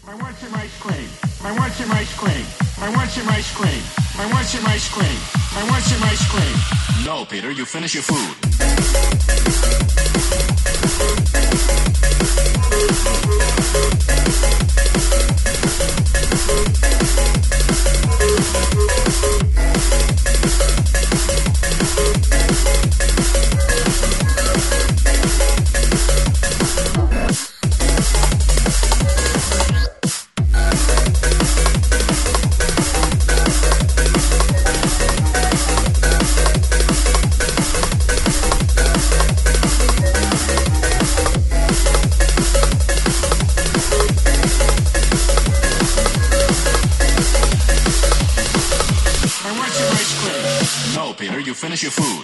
I want some ice cream. I want some ice cream. I want some ice cream. I want some ice cream. I want some ice cream. No, Peter, you finish your food. No, Peter, you finish your food.